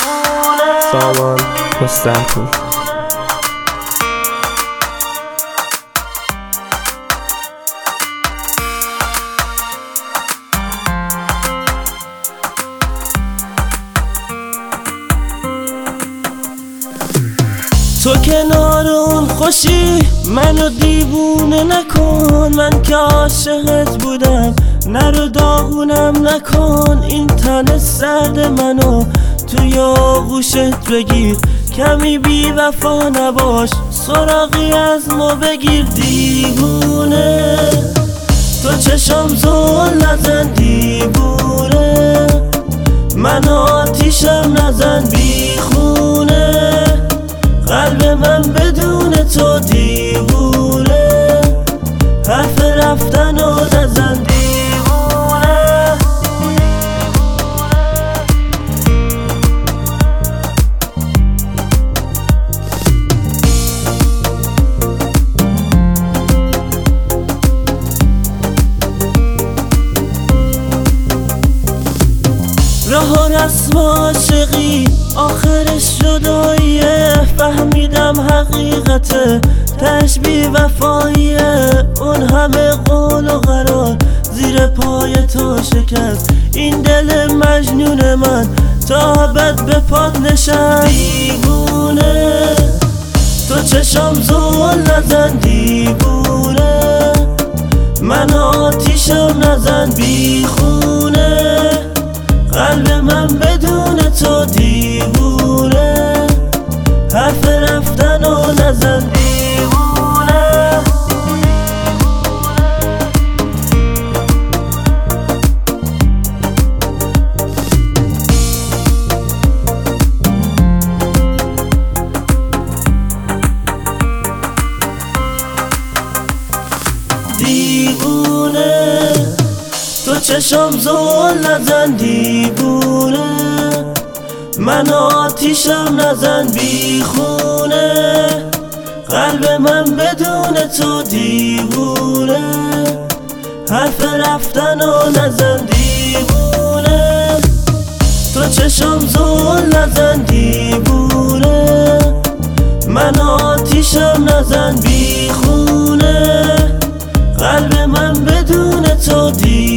سامان مستحکم. تو کنار اون خوشی منو دیوونه نکن، من که عاشقت بودم نرو داغونم نکن. این تن سرد منو توی آغوشت بگیر، کمی بی وفا نباش سراغی از ما بگیر. دیوونه تو چشم زل نزن، دیوونه من آتیشم نزن بیخونه. قلب من بدون تو دیوونه، حرف رفتن و نزن دیوونه. راه و رسم عاشقی آخرش جداییه، فهمیدم حقیقته تش بی وفاییه. اون همه قول و قرار زیر پای تو شکست، این دل مجنون من تا ابد به پات نشست. دیوونه تو چشم زل نزن، دیوونه من آتیشم نزن بیخونه. قلب من بدون تو دیوونه، حرف رفتن و نزن دیوونه. دیوونه تو چشم زل نزن، دیوونه من آتیشم نزن بیخونه. قلب من بدون تو دیوونه، حرف رفتن و نزن دیوونه. تو چشم زل نزن، دیوونه من آتیشم نزن بیخونه. قلب من بدون تو دیوونه،